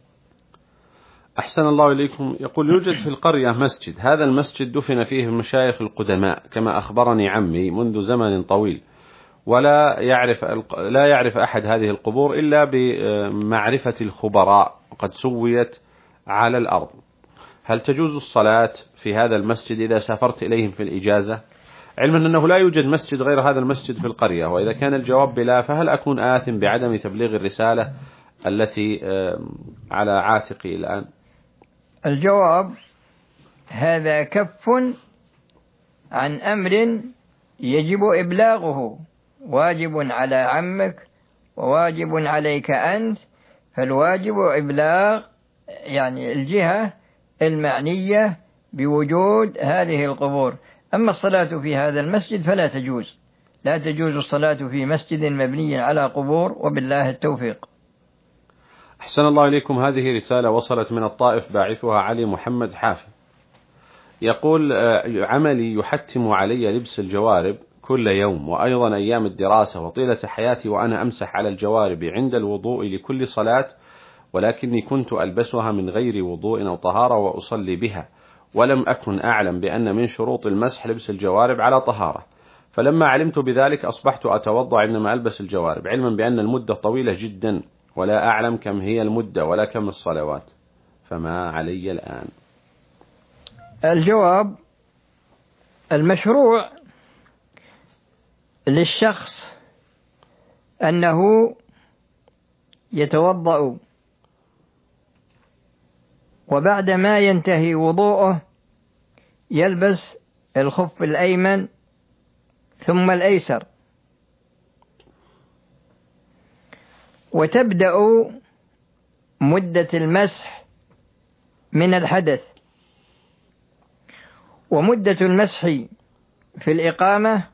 أحسن الله إليكم. يقول: يوجد في القرية مسجد، هذا المسجد دفن فيه المشايخ القدماء كما أخبرني عمي منذ زمن طويل، ولا يعرف أحد هذه القبور إلا بمعرفة الخبراء، وقد سويت على الأرض. هل تجوز الصلاة في هذا المسجد إذا سافرت إليهم في الإجازة، علما أنه لا يوجد مسجد غير هذا المسجد في القرية؟ وإذا كان الجواب بلا، فهل أكون آثم بعدم تبليغ الرسالة التي على عاتقي الآن؟ الجواب: هذا كف عن أمر يجب إبلاغه، واجب على عمك وواجب عليك أنت، فالواجب إبلاغ الجهة المعنية بوجود هذه القبور. أما الصلاة في هذا المسجد فلا تجوز، لا تجوز الصلاة في مسجد مبني على قبور، وبالله التوفيق. أحسن الله إليكم. هذه رسالة وصلت من الطائف، باعثها علي محمد حافظ. يقول: عملي يحتم علي لبس الجوارب كل يوم، وأيضا أيام الدراسة وطيلة حياتي وأنا أمسح على الجوارب عند الوضوء لكل صلاة، ولكني كنت ألبسها من غير وضوء أو طهارة وأصلي بها، ولم أكن أعلم بأن من شروط المسح لبس الجوارب على طهارة، فلما علمت بذلك أصبحت أتوضأ عندما ألبس الجوارب، علما بأن المدة طويلة جدا، ولا أعلم كم هي المدة ولا كم الصلوات، فما علي الآن؟ الجواب: المشروع للشخص أنه يتوضأ، وبعد ما ينتهي وضوءه يلبس الخف الأيمن ثم الأيسر. وتبدأ مدة المسح من الحدث، ومدة المسح في الإقامة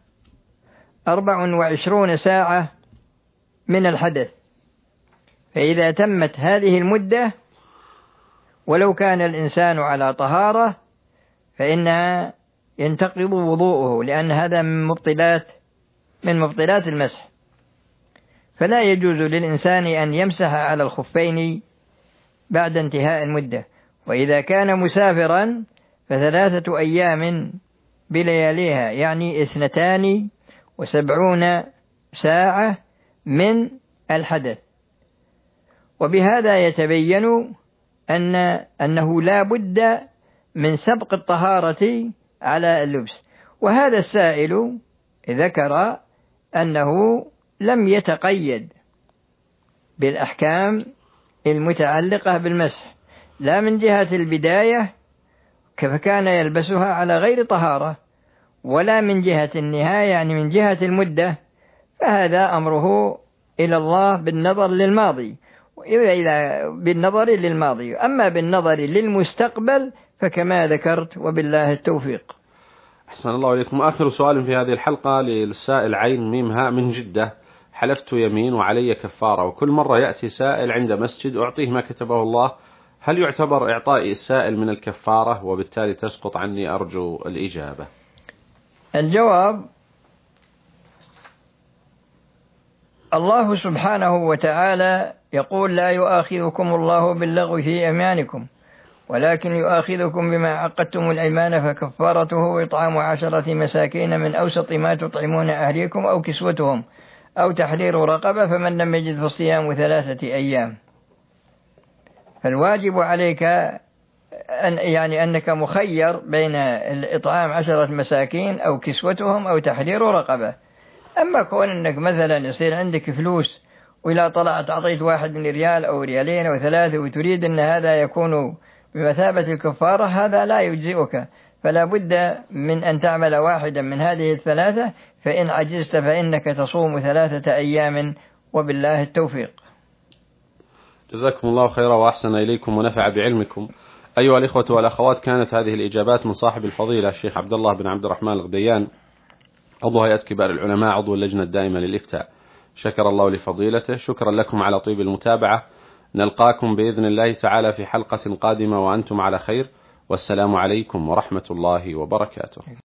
24 ساعة من الحدث. فإذا تمت هذه المدة ولو كان الإنسان على طهارة فإنها ينتقض وضوءه، لأن هذا من مبطلات المسح. فلا يجوز للإنسان أن يمسح على الخفين بعد انتهاء المدة. وإذا كان مسافرا ف3 أيام بلياليها، يعني 72 ساعة من الحدث. وبهذا يتبين أنه لا بد من سبق الطهارة على اللبس. وهذا السائل ذكر أنه لم يتقيد بالأحكام المتعلقة بالمسح، لا من جهة البداية فكان يلبسها على غير طهارة، ولا من جهة النهاية يعني من جهة المدة، فهذا أمره إلى الله بالنظر للماضي. أما بالنظر للمستقبل فكما ذكرت، وبالله التوفيق. أحسن الله إليكم. آخر سؤال في هذه الحلقة للسائل عين ميم هاء من جدة: حلفت يمين وعلي كفارة، وكل مرة يأتي سائل عند مسجد أعطيه ما كتبه الله، هل يعتبر إعطائي السائل من الكفارة وبالتالي تسقط عني؟ أرجو الإجابة. الجواب: الله سبحانه وتعالى يقول: لا يؤاخذكم الله باللغو في أيمانكم ولكن يؤاخذكم بما عقدتم الأيمان، فكفارته إطعام 10 مساكين من أوسط ما تطعمون أهليكم أو كسوتهم أو تحرير رقبة، فمن لم يجد فصيام 3 أيام. فالواجب عليك أنك مخير بين الإطعام 10 مساكين أو كسوتهم أو تحرير رقبة. أما كون أنك مثلا يصير عندك فلوس وإذا طلعت أعطيت 1 ريال أو 2 ريالين أو 3 وتريد أن هذا يكون بمثابة الكفارة، هذا لا يجزئك، فلا بد من أن تعمل واحدا من هذه ال3، فإن عجزت فإنك تصوم 3 أيام، وبالله التوفيق. جزاكم الله خيرا وأحسن إليكم ونفع بعلمكم. أيها الإخوة والأخوات، كانت هذه الإجابات من صاحب الفضيلة الشيخ عبد الله بن عبد الرحمن الغديان، عضو هيئة كبار العلماء، عضو اللجنة الدائمة للإفتاء. شكر الله لفضيلته. شكرا لكم على طيب المتابعة. نلقاكم بإذن الله تعالى في حلقة قادمة وأنتم على خير، والسلام عليكم ورحمة الله وبركاته.